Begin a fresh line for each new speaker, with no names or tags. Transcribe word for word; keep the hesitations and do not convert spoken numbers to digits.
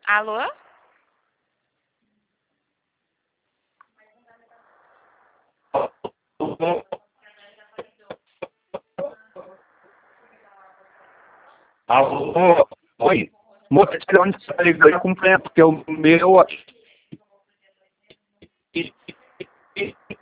Alô?
Alô? Oi? Moça, de onde você está ligando? Eu acompanho, porque o meu...